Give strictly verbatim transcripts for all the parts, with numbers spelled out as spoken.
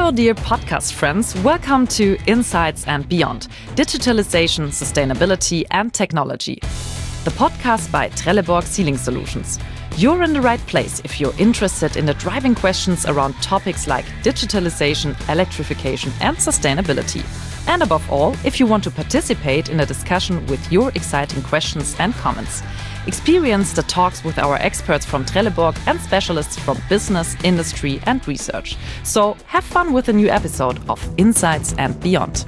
Hello, dear podcast friends. Welcome to Insights and Beyond, Digitalization, Sustainability and Technology, the podcast by Trelleborg Sealing Solutions. You're in the right place if you're interested in the driving questions around topics like digitalization, electrification and sustainability. And above all, if you want to participate in a discussion with your exciting questions and comments. Experience the talks with our experts from Trelleborg and specialists from business, industry and research. So have fun with a new episode of Insights and Beyond.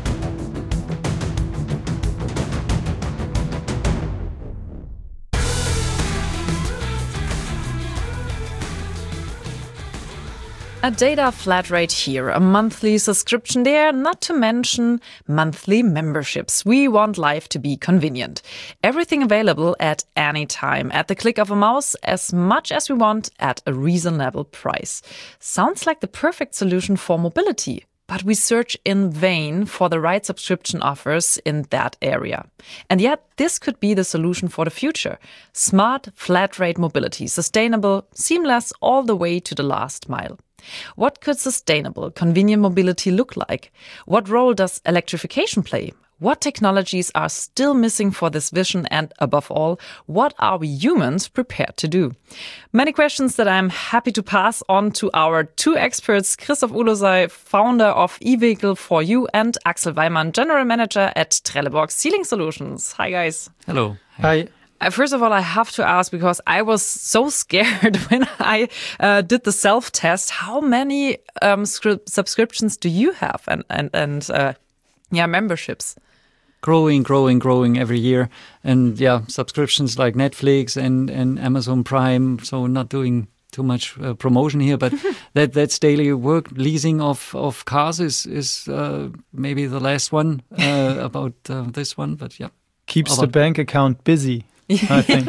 A data flat rate here, a monthly subscription there, not to mention monthly memberships. We want life to be convenient. Everything available at any time, at the click of a mouse, as much as we want at a reasonable price. Sounds like the perfect solution for mobility. But we search in vain for the right subscription offers in that area. And yet, this could be the solution for the future. Smart, flat-rate mobility, sustainable, seamless all the way to the last mile. What could sustainable, convenient mobility look like? What role does electrification play? What technologies are still missing for this vision? And above all, what are we humans prepared to do? Many questions that I'm happy to pass on to our two experts, Christoph Ulosei, founder of eVehicle for You, and Axel Weimann, general manager at Trelleborg Sealing Solutions. Hi, guys. Hello. Hi. First of all, I have to ask, because I was so scared when I uh, did the self-test, how many um, subscriptions do you have and, and, and uh, yeah, memberships? Growing, growing, growing every year. And yeah, subscriptions like Netflix and, and Amazon Prime. So not doing too much uh, promotion here, but that that's daily work. Leasing of, of cars is, is uh, maybe the last one uh, about uh, this one, but yeah. Keeps about the bank account busy, I think.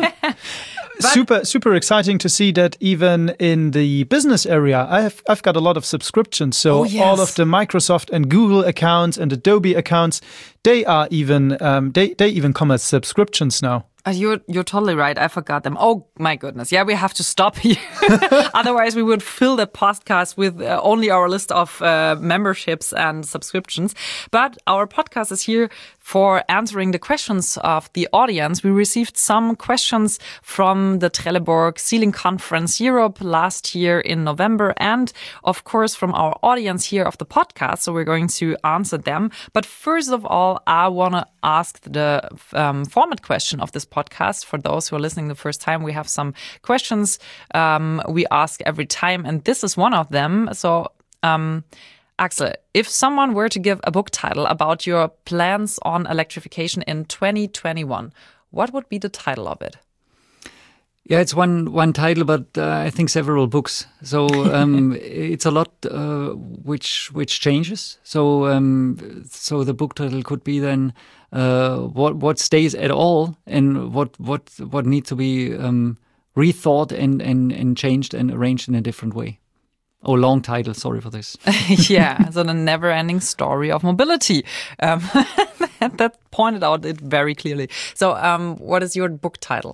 super, super exciting to see that even in the business area, I have, I've got a lot of subscriptions. So oh, yes. all of the Microsoft and Google accounts and Adobe accounts, they are even, um, they, they even come as subscriptions now. Uh, you're you're totally right. I forgot them. Oh my goodness! Yeah, we have to stop here. Otherwise, we would fill the podcast with uh, only our list of uh, memberships and subscriptions. But our podcast is here for answering the questions of the audience. We received some questions from the Trelleborg Sealing Conference Europe last year in November, and of course from our audience here of the podcast. So we're going to answer them. But first of all, I want to ask the um, format question of this podcast. For those who are listening the first time, we have some questions um, we ask every time, and this is one of them. So, um, Axel, if someone were to give a book title about your plans on electrification in twenty twenty-one, what would be the title of it? Yeah, it's one one title, but uh, I think several books. So um, it's a lot uh, which which changes. So um, so the book title could be then uh, what what stays at all, and what what what needs to be um, rethought and, and and changed and arranged in a different way. Oh, long title. Sorry for this. Yeah, so the never-ending story of mobility. Um, that pointed out it very clearly. So, um, what is your book title?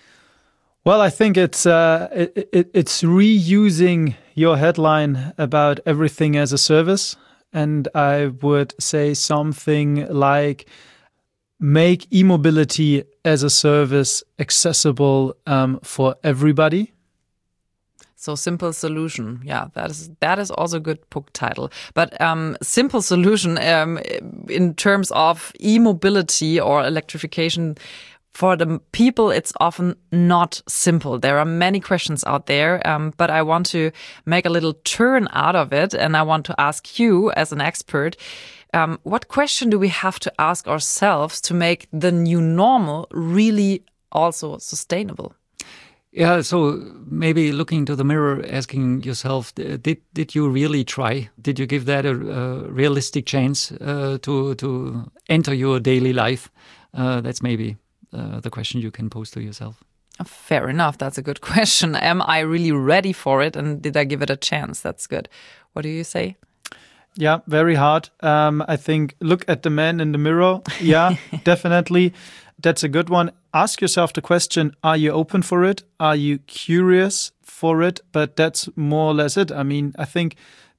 Well, I think it's uh, it, it, it's reusing your headline about everything as a service, and I would say something like make e-mobility as a service accessible um, for everybody. So simple solution. Yeah, that is that is also a good book title. But um, simple solution um, in terms of e-mobility or electrification, for the people, it's often not simple. There are many questions out there, um, but I want to make a little turn out of it. And I want to ask you as an expert, um, what question do we have to ask ourselves to make the new normal really also sustainable? Yeah, so maybe looking into the mirror, asking yourself, did did you really try? Did you give that a, a realistic chance uh, to to enter your daily life? Uh, that's maybe uh, the question you can pose to yourself. Fair enough. That's a good question. Am I really ready for it? And did I give it a chance? That's good. What do you say? Yeah, very hard. Um, I think look at the man in the mirror. Yeah, definitely. That's a good one. Ask yourself the question, are you open for it? Are you curious for it? But that's more or less it. I mean, I think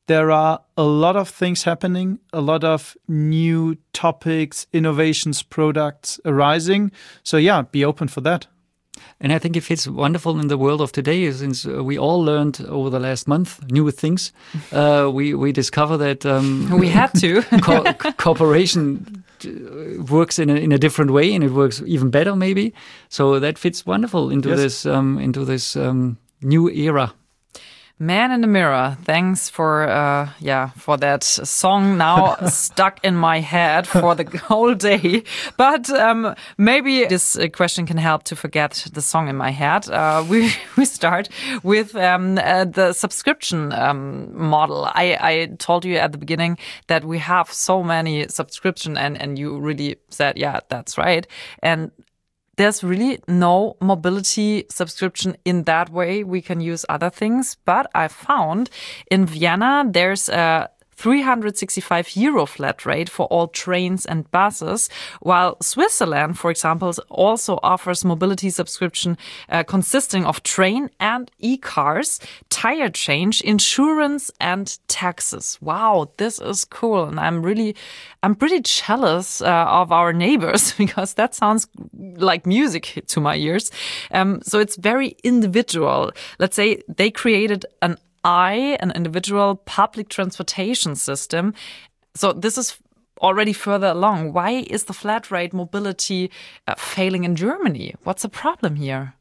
there are a lot of things happening, a lot of new topics, innovations, products arising. So yeah, be open for that. And I think it fits wonderful in the world of today, since uh, we all learned over the last month new things. Uh, we we discover that um, we had to co- cooperation works in a, in a different way, and it works even better, maybe. So that fits wonderful into yes. this um, into this um, new era. Man in the Mirror. Thanks for uh, yeah for that song now stuck in my head for the whole day. But um, maybe this question can help to forget the song in my head. Uh, we we start with um, uh, the subscription um, model. I, I told you at the beginning that we have so many subscription, and and you really said, yeah, that's right. And there's really no mobility subscription in that way. We can use other things. But I found in Vienna, there's a three hundred sixty-five euro flat rate for all trains and buses, while Switzerland, for example, also offers mobility subscription uh, consisting of train and e-cars, tire change, insurance, and taxes. Wow, this is cool. And I'm really, I'm pretty jealous uh, of our neighbors, because that sounds like music to my ears. Um, so it's very individual. Let's say they created an I, an individual public transportation system. So this is already further along. Why is the flat rate mobility uh, failing in Germany? What's the problem here?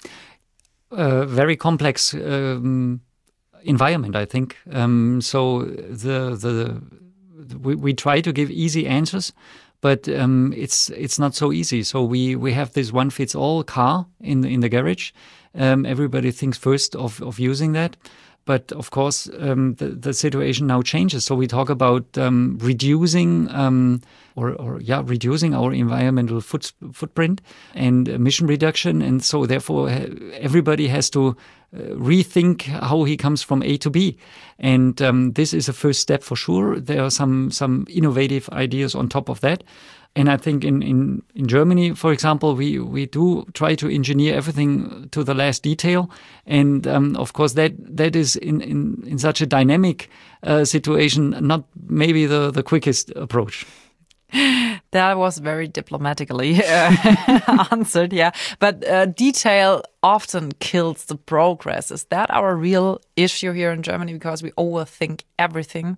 A very complex um, environment, I think. Um, so the the we, we try to give easy answers, but um, it's it's not so easy. So we, we have this one fits all car in in the garage. Um, everybody thinks first of of using that. But of course, um, the, the situation now changes. So we talk about um, reducing um, or, or yeah, reducing our environmental foot, footprint and emission reduction. And so therefore, everybody has to uh, rethink how he comes from A to B. And um, this is a first step for sure. There are some some innovative ideas on top of that. And I think in, in, in Germany, for example, we, we do try to engineer everything to the last detail. And um, of course, that that is in, in, in such a dynamic uh, situation, not maybe the, the quickest approach. That was very diplomatically uh, answered, yeah. But uh, detail often kills the progress. Is that our real issue here in Germany, because we overthink everything?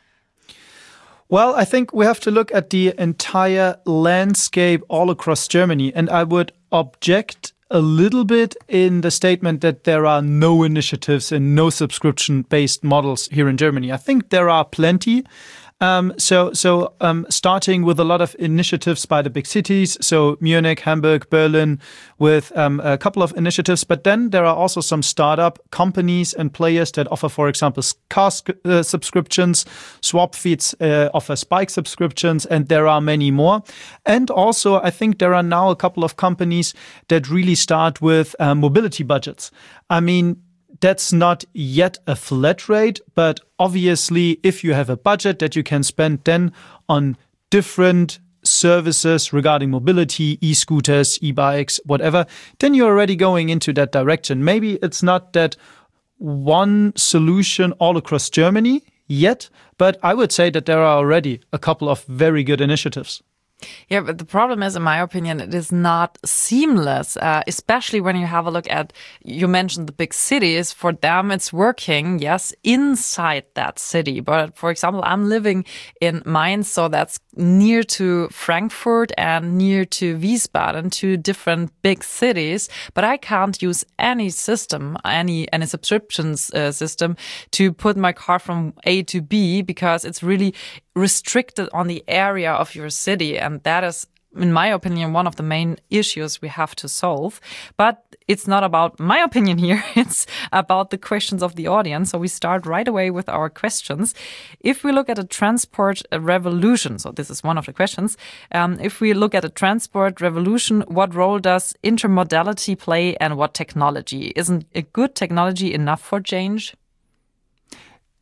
Well, I think we have to look at the entire landscape all across Germany. And I would object a little bit in the statement that there are no initiatives and no subscription-based models here in Germany. I think there are plenty. Um, so, so um, starting with a lot of initiatives by the big cities, so Munich, Hamburg, Berlin, with um, a couple of initiatives. But then there are also some startup companies and players that offer, for example, car uh, subscriptions. Swapfeeds uh, offers bike subscriptions, and there are many more. And also, I think there are now a couple of companies that really start with uh, mobility budgets. I mean, that's not yet a flat rate, but obviously if you have a budget that you can spend then on different services regarding mobility, e-scooters, e-bikes, whatever, then you're already going into that direction. Maybe it's not that one solution all across Germany yet, but I would say that there are already a couple of very good initiatives. Yeah, but the problem is, in my opinion, it is not seamless, uh, especially when you have a look at, you mentioned the big cities. For them, it's working, yes, inside that city. But for example, I'm living in Mainz, so that's near to Frankfurt and near to Wiesbaden, two different big cities. But I can't use any system, any, any subscriptions uh, system to put my car from A to B, because it's really restricted on the area of your city. And that is, in my opinion, one of the main issues we have to solve. But it's not about my opinion here. It's about the questions of the audience. So we start right away with our questions. If we look at a transport revolution, so this is one of the questions. Um, if we look at a transport revolution, what role does intermodality play and what technology? Isn't a good technology enough for change?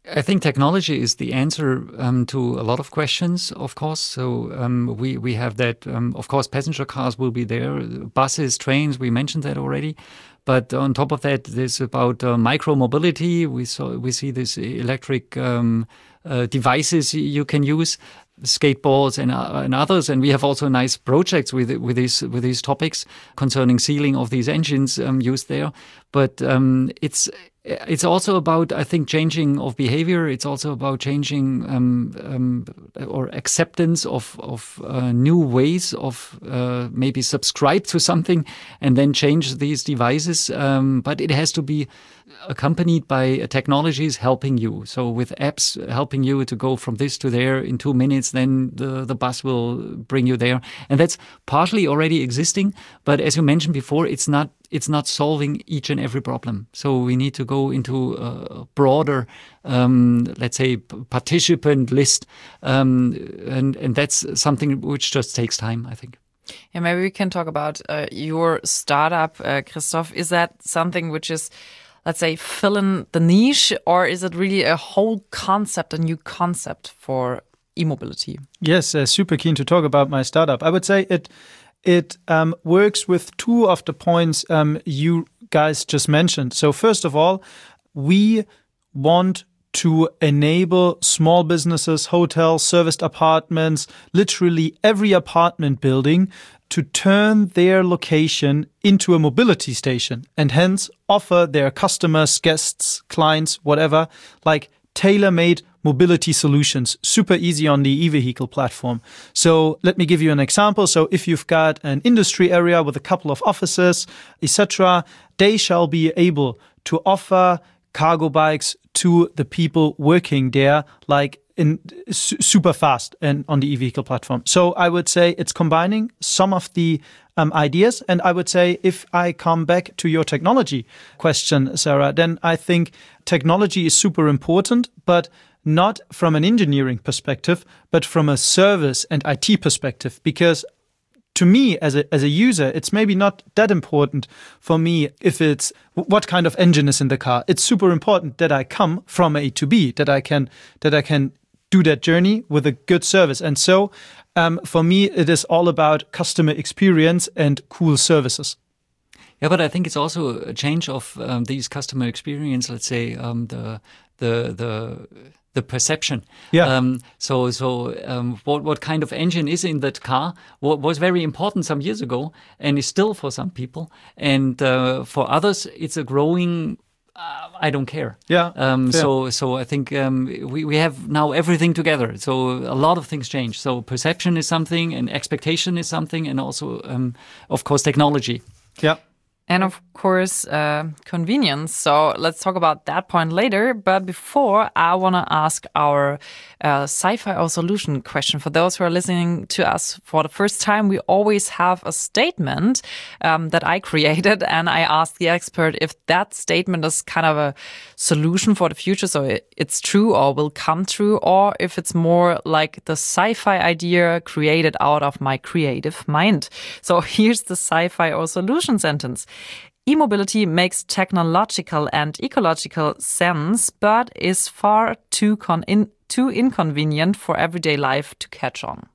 I think technology is the answer um, to a lot of questions, of course. So um, we, we have that, um, of course, passenger cars will be there, buses, trains, we mentioned that already. But on top of that, there's about uh, micro-mobility. We saw we see these electric um, uh, devices you can use, skateboards and, uh, and others. And we have also nice projects with with these with these topics concerning sealing of these engines um, used there. But um, it's It's also about, I think, changing of behavior. It's also about changing um, um, or acceptance of, of uh, new ways of uh, maybe subscribe to something and then change these devices. Um, but it has to be accompanied by technologies helping you. So with apps helping you to go from this to there in two minutes, then the, the bus will bring you there. And that's partially already existing. But as you mentioned before, it's not it's not solving each and every problem. So we need to go into a broader, um, let's say, participant list. Um, and, and that's something which just takes time, I think. Yeah, maybe we can talk about uh, your startup, uh, Christoph. Is that something which is, let's say, filling the niche, or is it really a whole concept, a new concept for e-mobility? Yes, uh, super keen to talk about my startup. I would say it it um, works with two of the points um, you guys just mentioned. So first of all, we want to enable small businesses, hotels, serviced apartments, literally every apartment building to turn their location into a mobility station and hence offer their customers, guests, clients, whatever, like tailor-made mobility solutions, super easy on the e-vehicle platform. So let me give you an example. So if you've got an industry area with a couple of offices, et cetera, they shall be able to offer cargo bikes to the people working there, like in su- super fast and on the e-vehicle platform. So I would say it's combining some of the um, ideas. And I would say if I come back to your technology question, Sarah, then I think technology is super important, but not from an engineering perspective, but from a service and I T perspective, because to me, as a as a user, it's maybe not that important for me if it's what kind of engine is in the car. It's super important that I come from A to B, that I can that I can do that journey with a good service. And so, um, for me, it is all about customer experience and cool services. Yeah, but I think it's also a change of um, these customer experience. Let's say um, the the the. the perception. Yeah. Um, so, so um, what what kind of engine is in that car what was very important some years ago, and is still for some people, and uh, for others, it's a growing. Uh, I don't care. Yeah. Um, fair. so, so I think um, we we have now everything together. So a lot of things change. So perception is something, and expectation is something, and also, um, of course, technology. Yeah. And of course, uh, convenience. So let's talk about that point later. But before, I want to ask our uh, sci-fi or solution question. For those who are listening to us for the first time, we always have a statement um, that I created. And I asked the expert if that statement is kind of a solution for the future. So it's true or will come true, or if it's more like the sci-fi idea created out of my creative mind. So here's the sci-fi or solution sentence. E-mobility makes technological and ecological sense, but is far too con- in- too inconvenient for everyday life to catch on.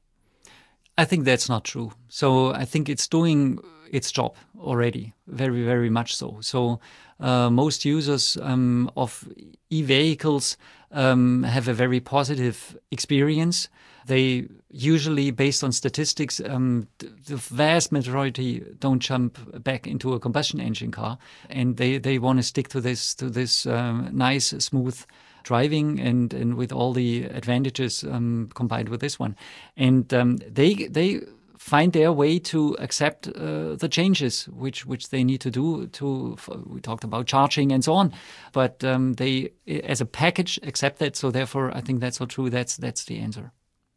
I think that's not true. So I think it's doing its job already, very, very much so. So uh, most users um, of e-vehicles um, have a very positive experience. They usually, based on statistics, um, the vast majority don't jump back into a combustion engine car, and they, they want to stick to this to this um, nice, smooth driving, and, and with all the advantages um, combined with this one, and um, they they find their way to accept uh, the changes which which they need to do. To we talked about charging and so on, but um, they, as a package, accept that. So therefore, I think that's so true. That's that's the answer.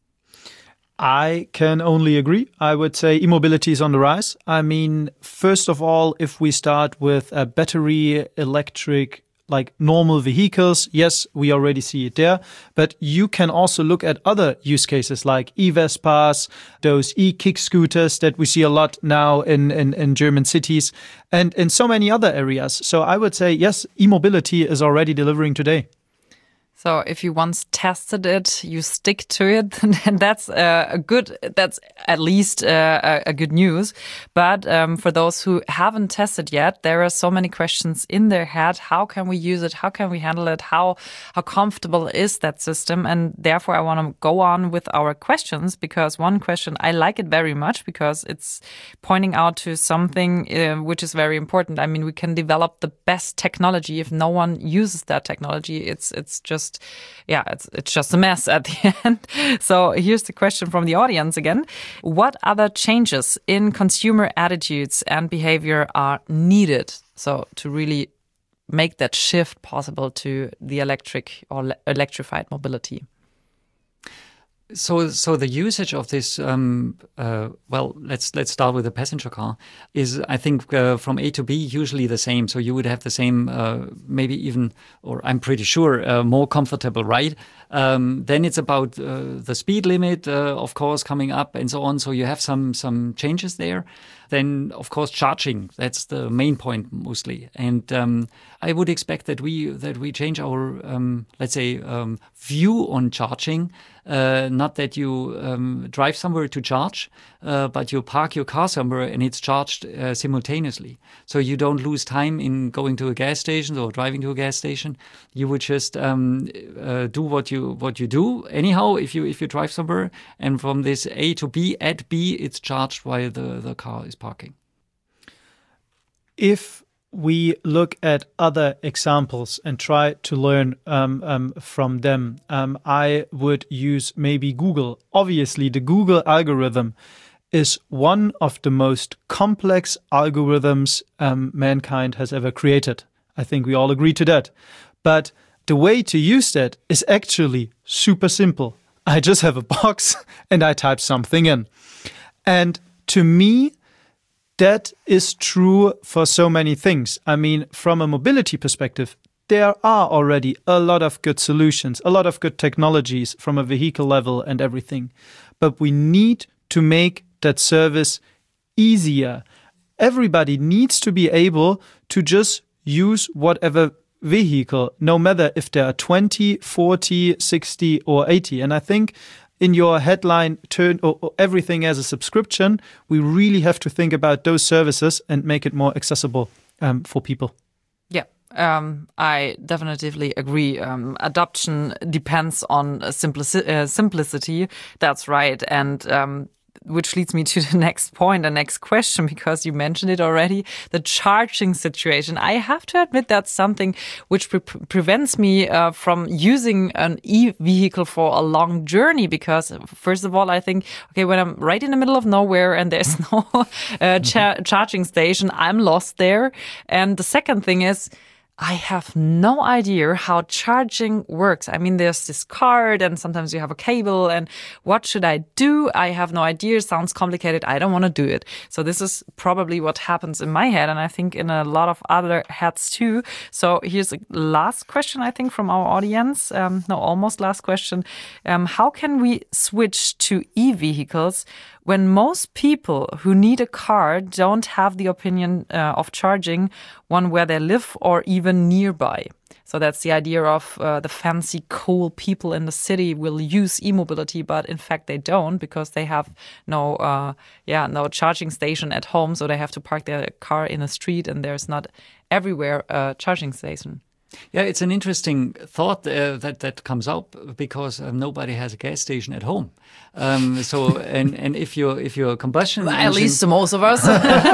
I can only agree. I would say e-mobility is on the rise. I mean, first of all, if we start with a battery electric, like normal vehicles, yes, we already see it there. But you can also look at other use cases like e-Vespas, those e-kick scooters that we see a lot now in, in, in German cities, and in so many other areas. So I would say, yes, e-mobility is already delivering today. So if you once tested it, you stick to it, and that's uh, a good, that's at least uh, a, a good news. But um, for those who haven't tested yet, there are so many questions in their head. How can we use it? How can we handle it? How, how comfortable is that system? And therefore I want to go on with our questions, because one question, I like it very much because it's pointing out to something uh, which is very important. I mean, we can develop the best technology. If no one uses that technology, it's, it's just Yeah, it's it's just a mess at the end. So here's the question from the audience again. What other changes in consumer attitudes and behavior are needed so to really make that shift possible to the electric or le- electrified mobility? So, so the usage of this, um, uh, well, let's let's start with the passenger car, is I think uh, from A to B usually the same. So you would have the same, uh, maybe even, or I'm pretty sure, uh, more comfortable ride. Um, then it's about uh, the speed limit, uh, of course, coming up and so on. So you have some some changes there. Then, of course, charging. That's the main point mostly. And um, I would expect that we that we change our, um, let's say, um, view on charging. Uh, not that you um, drive somewhere to charge, uh, but you park your car somewhere and it's charged uh, simultaneously. So you don't lose time in going to a gas station or driving to a gas station. You would just um, uh, do what you what you do anyhow if you if you drive somewhere, and from this A to B, at B, it's charged while the, the car is parking. If we look at other examples and try to learn um, um, from them, um, I would use maybe Google. Obviously, the Google algorithm is one of the most complex algorithms um, mankind has ever created. I think we all agree to that. But the way to use that is actually super simple. I just have a box and I type something in. And to me, that is true for so many things. I mean, from a mobility perspective, there are already a lot of good solutions, a lot of good technologies from a vehicle level and everything. But we need to make that service easier. Everybody needs to be able to just use whatever vehicle, no matter if they are twenty, forty, sixty or eighty. And I think in your headline, turn or, or everything as a subscription, we really have to think about those services and make it more accessible um, for people. Yeah, um, I definitively agree. Um, adoption depends on simplici- uh, simplicity. That's right. And um, which leads me to the next point, the next question, because you mentioned it already, the charging situation. I have to admit that's something which pre- prevents me uh, from using an e-vehicle for a long journey, because first of all, I think, okay, when I'm right in the middle of nowhere and there's no uh, cha- charging station, I'm lost there. And the second thing is, I have no idea how charging works. I mean, there's this card and sometimes you have a cable, and what should I do? I have no idea. It sounds complicated. I don't want to do it. So this is probably what happens in my head, and I think in a lot of other heads too. So here's a last question, I think, from our audience. Um, no, almost last question. Um, how can we switch to e-vehicles when most people who need a car don't have the opinion uh, of charging one where they live or even nearby? So that's the idea of uh, the fancy, cool people in the city will use e-mobility, but in fact they don't, because they have no, uh, yeah, no charging station at home. So they have to park their car in the street, and there's not everywhere a charging station. Yeah, it's an interesting thought uh, that that comes up, because uh, nobody has a gas station at home. Um, so, and and if you're if you're a combustion well, engine, at least most of us.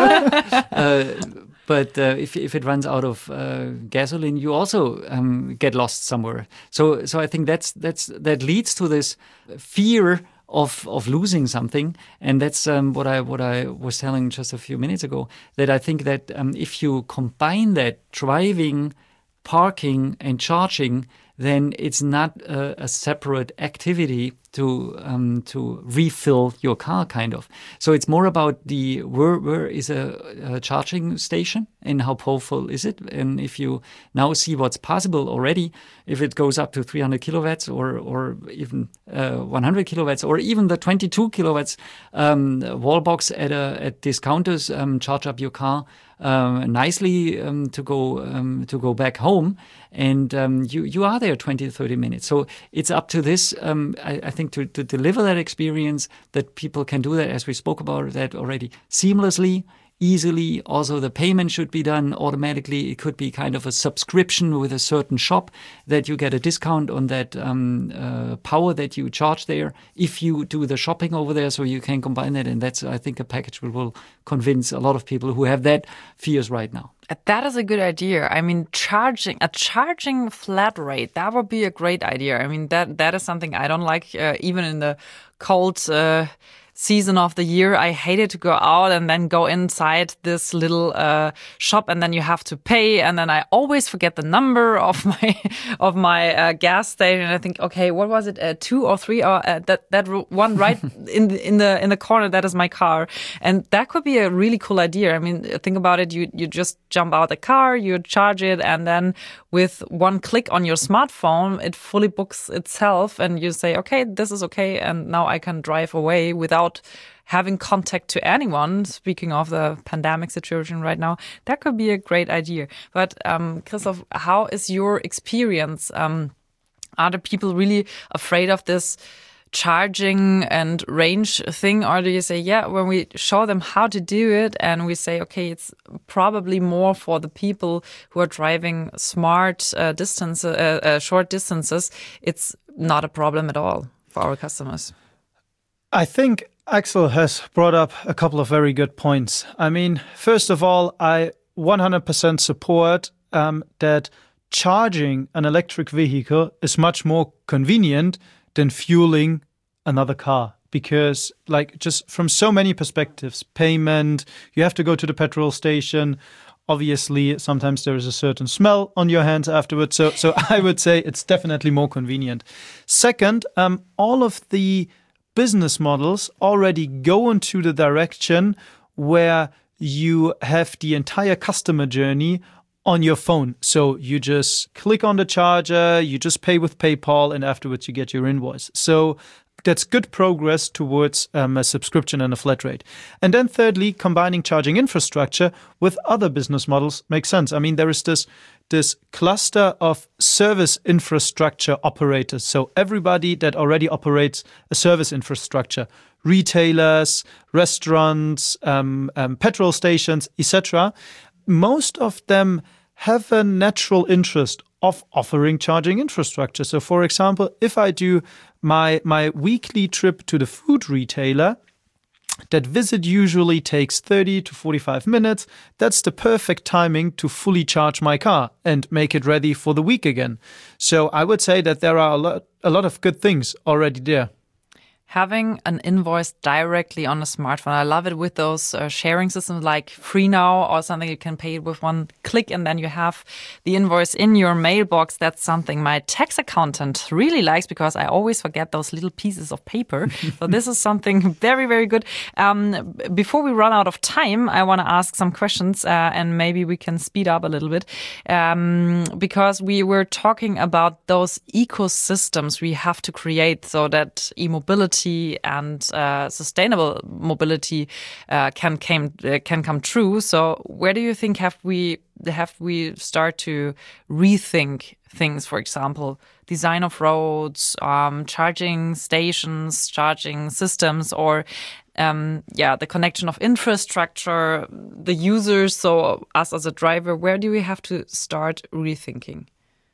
uh, but uh, if if it runs out of uh, gasoline, you also um, get lost somewhere. So so I think that's that's that leads to this fear of of losing something, and that's um, what I what I was telling just a few minutes ago. That I think that um, if you combine that driving, parking and charging, then it's not a, a separate activity to um, to refill your car, kind of. So it's more about the where where is a, a charging station and how powerful is it, and if you now see what's possible already, if it goes up to three hundred kilowatts or or even uh, one hundred kilowatts or even the twenty-two kilowatts um, wall box at a, at discounters um, charge up your car um, nicely um, to go um, to go back home, and um, you you are there twenty to thirty minutes. So it's up to this. Um, I, I think to, to deliver that experience that people can do that, as we spoke about that already, seamlessly, easily. Also, the payment should be done automatically. It could be kind of a subscription with a certain shop that you get a discount on that um, uh, power that you charge there if you do the shopping over there. So you can combine that, and that's, I think, a package which will convince a lot of people who have that fears right now. That is a good idea. I mean, charging a charging flat rate, that would be a great idea. I mean, that that is something I don't like, uh, even in the cold uh, season of the year. I hated to go out and then go inside this little uh, shop, and then you have to pay, and then I always forget the number of my of my uh, gas station. And I think, okay, what was it, uh, two or three, or uh, that that one right in the, in the in the corner? That is my car, and that could be a really cool idea. I mean, think about it. You you just jump out the car, you charge it, and then with one click on your smartphone, it fully books itself, and you say, okay, this is okay, and now I can drive away without having contact to anyone. Speaking of the pandemic situation right now, that could be a great idea. But um, Christoph, how is your experience? Um, are the people really afraid of this charging and range thing, or do you say, yeah, when we show them how to do it and we say, okay, it's probably more for the people who are driving smart uh, distance, uh, uh, short distances, it's not a problem at all for our customers? I think Axel has brought up a couple of very good points. I mean, first of all, I one hundred percent support um, that charging an electric vehicle is much more convenient than fueling another car. Because, like, just from so many perspectives, payment, you have to go to the petrol station. Obviously, sometimes there is a certain smell on your hands afterwards. So, so I would say it's definitely more convenient. Second, um, all of the business models already go into the direction where you have the entire customer journey on your phone. So you just click on the charger, you just pay with PayPal, and afterwards you get your invoice. So that's good progress towards um, a subscription and a flat rate. And then thirdly, combining charging infrastructure with other business models makes sense. I mean, there is this this cluster of service infrastructure operators. So everybody that already operates a service infrastructure, retailers, restaurants, um, um, petrol stations, et cetera. Most of them have a natural interest of offering charging infrastructure. So, for example, if I do my my weekly trip to the food retailer, that visit usually takes thirty to forty-five minutes. That's the perfect timing to fully charge my car and make it ready for the week again. So I would say that there are a lot, a lot of good things already there. Having an invoice directly on a smartphone. I love it with those uh, sharing systems like FreeNow or something. You can pay it with one click and then you have the invoice in your mailbox. That's something my tax accountant really likes because I always forget those little pieces of paper. So this is something very, very good. Um, before we run out of time, I want to ask some questions uh, and maybe we can speed up a little bit um, because we were talking about those ecosystems we have to create so that e-mobility and uh, sustainable mobility uh, can came uh, can come true. So, where do you think have we have we start to rethink things? For example, design of roads, um, charging stations, charging systems, or um, yeah, the connection of infrastructure, the users. So, us as a driver, where do we have to start rethinking?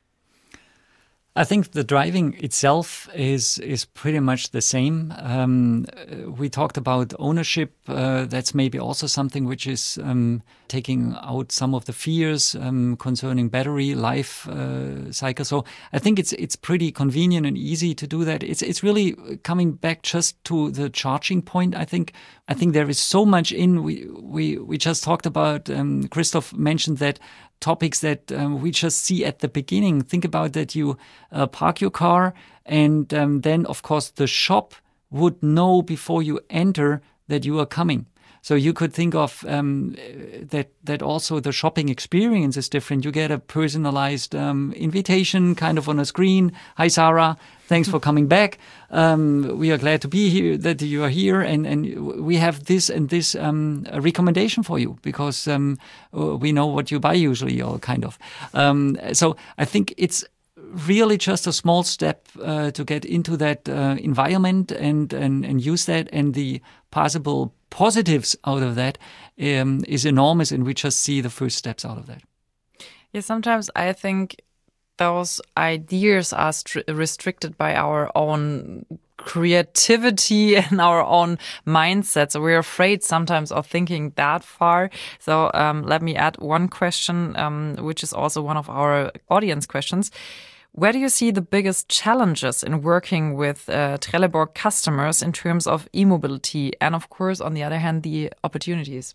I think the driving itself is is pretty much the same. Um, we talked about ownership. Uh, that's maybe also something which is um, taking out some of the fears um, concerning battery life uh, cycle. So I think it's it's pretty convenient and easy to do that. It's it's really coming back just to the charging point. I think I think there is so much in. We we we just talked about. Um, Christoph mentioned that topics that um, we just see at the beginning. Think about that: you uh, park your car, and um, then of course the shop would know before you enter that you are coming. So you could think of um, that that also the shopping experience is different. You get a personalized um, invitation kind of on a screen. Hi, Sarah. Thanks for coming back. Um, we are glad to be here, that you are here. And, and we have this and this um, recommendation for you because um, we know what you buy usually, or kind of. Um, so I think it's really just a small step uh, to get into that uh, environment and, and, and use that, and the possible positives out of that um, is enormous, and we just see the first steps out of that. Yeah, sometimes I think those ideas are stri- restricted by our own creativity and our own mindset. So we're afraid sometimes of thinking that far. So um, let me add one question, um, which is also one of our audience questions. Where do you see the biggest challenges in working with uh, Trelleborg customers in terms of e-mobility, and of course, on the other hand, the opportunities?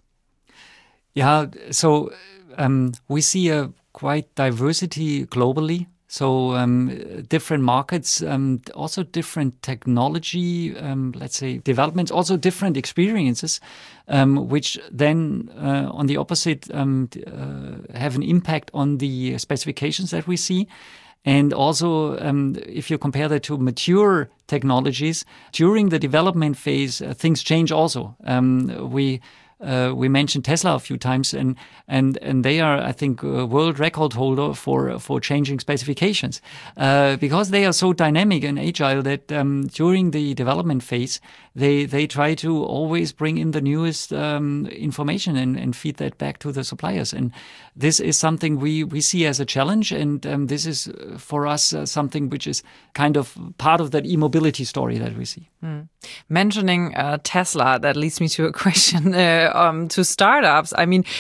Yeah, so um, we see a quite diversity globally. So um, different markets, um, also different technology, um, let's say developments, also different experiences, um, which then uh, on the opposite um, uh, have an impact on the specifications that we see. And also, um, if you compare that to mature technologies, during the development phase, uh, things change also. Um, we uh, we mentioned Tesla a few times, and and and they are, I think, a world record holder for for changing specifications uh, because they are so dynamic and agile that um, during the development phase, they they try to always bring in the newest um, information and, and feed that back to the suppliers. And this is something we we see as a challenge, and um, this is uh, for us uh, something which is kind of part of that e-mobility story that we see. Mm. Mentioning uh, Tesla, that leads me to a question uh, um, to startups. I mean,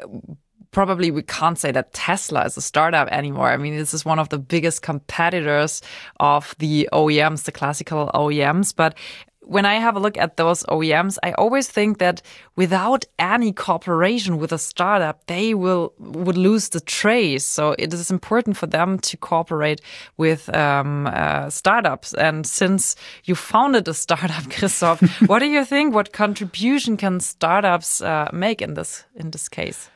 probably we can't say that Tesla is a startup anymore. I mean, this is one of the biggest competitors of the O E Ms, the classical O E Ms. But when I have a look at those O E Ms, I always think that without any cooperation with a startup, they will would lose the trace. So it is important for them to cooperate with um, uh, startups. And since you founded a startup, Christoph, what do you think? What contribution can startups uh, make in this in this case?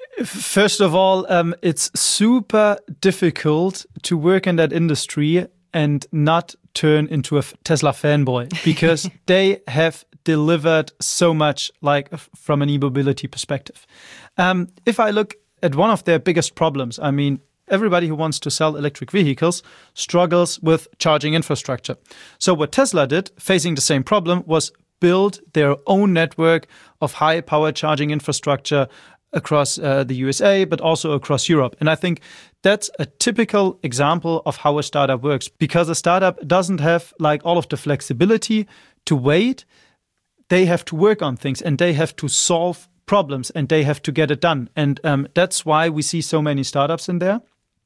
First of all, um, it's super difficult to work in that industry and not turn into a Tesla fanboy, because they have delivered so much, like from an e-mobility perspective. Um, if I look at one of their biggest problems, I mean, everybody who wants to sell electric vehicles struggles with charging infrastructure. So what Tesla did, facing the same problem, was build their own network of high power charging infrastructure across uh, the U S A, but also across Europe. And I think that's a typical example of how a startup works, because a startup doesn't have like all of the flexibility to wait. They have to work on things, and they have to solve problems, and they have to get it done. And um, that's why we see so many startups in there.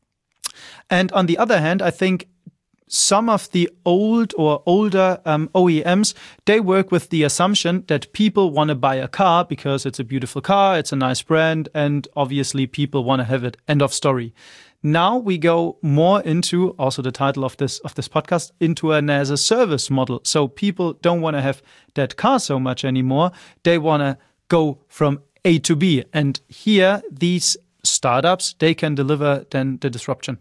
And on the other hand, I think some of the old or older um, O E Ms, they work with the assumption that people want to buy a car because it's a beautiful car, it's a nice brand, and obviously people want to have it. End of story. Now we go more into, also the title of this of this podcast, into an as a service model. So people don't want to have that car so much anymore. They want to go from A to B. And here, these startups, they can deliver then the disruption.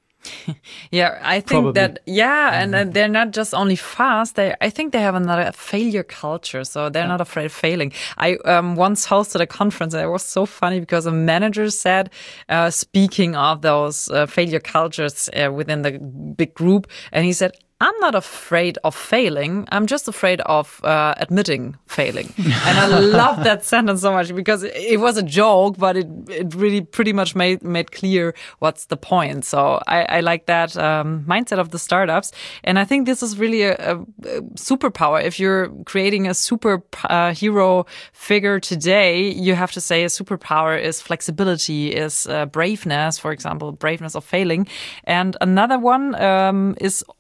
Yeah, I think Probably. that, yeah, and uh, they're not just only fast, they, I think they have another failure culture, so they're yeah. not afraid of failing. I um, once hosted a conference, and it was so funny because a manager said, uh, speaking of those uh, failure cultures uh, within the big group, and he said, I'm not afraid of failing. I'm just afraid of uh, admitting failing. And I love that sentence so much, because it was a joke, but it it really pretty much made made clear what's the point. So I, I like that um, mindset of the startups. And I think this is really a, a, a superpower. If you're creating a super uh, hero figure today, you have to say a superpower is flexibility, is uh, braveness, for example, braveness of failing. And another one um, is also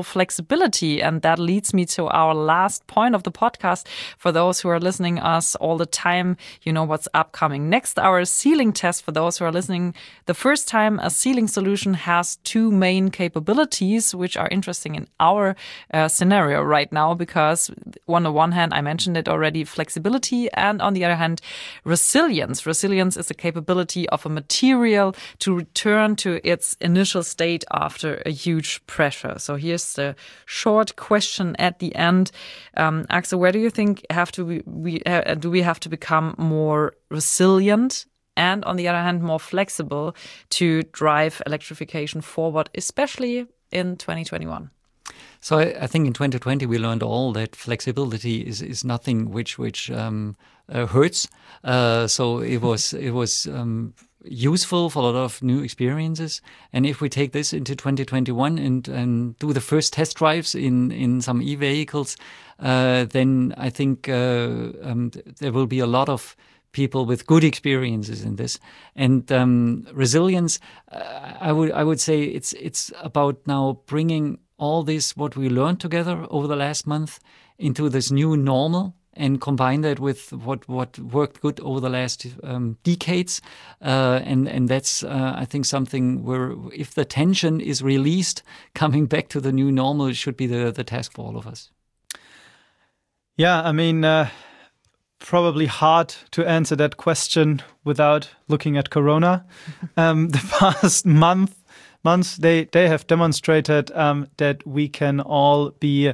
flexibility. And that leads me to our last point of the podcast. For those who are listening us all the time, you know what's upcoming next. Our ceiling test, for those who are listening the first time, a ceiling solution has two main capabilities, which are interesting in our uh, scenario right now, because on the one hand, I mentioned it already, flexibility, and on the other hand, resilience. Resilience is the capability of a material to return to its initial state after a huge pressure. So here's the short question at the end. Um, Axel, where do you think have to we, we uh, do we have to become more resilient and, on the other hand, more flexible to drive electrification forward, especially in twenty twenty-one? So I, I think in twenty twenty we learned all that flexibility is, is nothing which which um, uh, hurts. Uh, so it was it was um, useful for a lot of new experiences. And if we take this into twenty twenty-one and, and do the first test drives in, in some e-vehicles, uh, then I think uh, um, there will be a lot of people with good experiences in this. And um, resilience, uh, I would I would say it's it's about now bringing all this, what we learned together over the last month, into this new normal, and combine that with what, what worked good over the last um, decades. Uh, and, and that's, uh, I think, something where if the tension is released, coming back to the new normal should be the, the task for all of us. Yeah, I mean, uh, probably hard to answer that question without looking at Corona. um, the past month, months, they, they have demonstrated um, that we can all be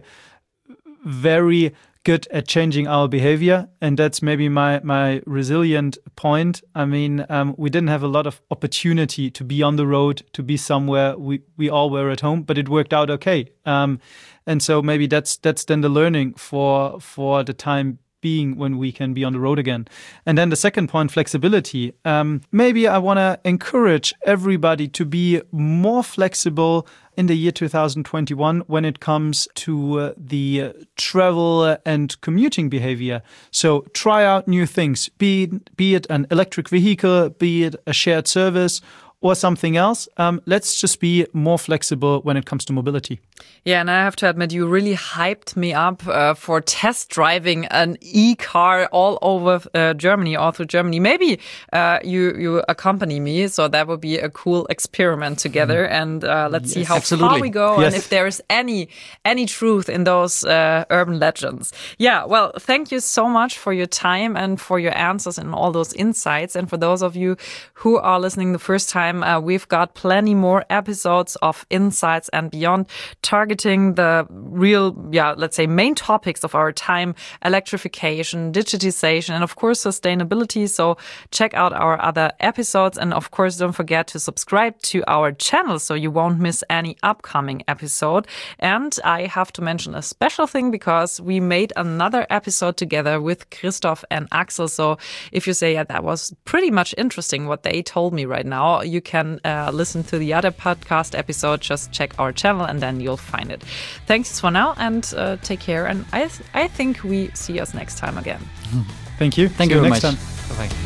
very good at changing our behavior. And that's maybe my, my resilient point. I mean, um, we didn't have a lot of opportunity to be on the road, to be somewhere. We, we all were at home, but it worked out okay. Um, and so maybe that's that's then the learning for for the time being when we can be on the road again. And then the second point, flexibility. Um, maybe I want to encourage everybody to be more flexible in the year two thousand twenty-one when it comes to uh, the uh, travel and commuting behavior. So try out new things, be, be it an electric vehicle, be it a shared service, or something else. Um, let's just be more flexible when it comes to mobility. Yeah, and I have to admit, you really hyped me up uh, for test driving an e-car all over uh, Germany, all through Germany. Maybe uh, you you accompany me, so that would be a cool experiment together. Mm. And uh, let's yes, see how absolutely. far we go, yes. and if there is any any truth in those uh, urban legends. Yeah, well, thank you so much for your time and for your answers and all those insights. And for those of you who are listening the first time, uh, we've got plenty more episodes of Insights and Beyond, targeting the real, yeah, let's say main topics of our time: electrification, digitization, and of course sustainability. So check out our other episodes, and of course don't forget to subscribe to our channel so you won't miss any upcoming episode. And I have to mention a special thing, because we made another episode together with Christoph and Axel. So if you say, yeah, that was pretty much interesting what they told me right now, you can uh, listen to the other podcast episode. Just check our channel and then you'll find it. Thanks for now, and uh, take care. And I th- I think we see us next time again. Thank you. Thank see you very next much. Time. Bye-bye.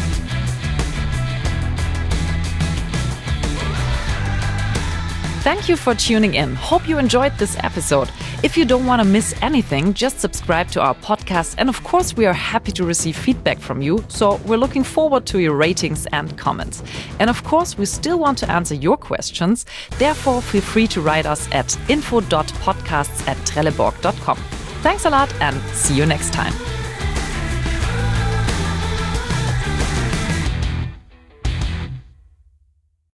Thank you for tuning in. Hope you enjoyed this episode. If you don't want to miss anything, just subscribe to our podcast. And of course, we are happy to receive feedback from you. So we're looking forward to your ratings and comments. And of course, we still want to answer your questions. Therefore, feel free to write us at info dot podcasts at trelleborg dot com. Thanks a lot, and see you next time.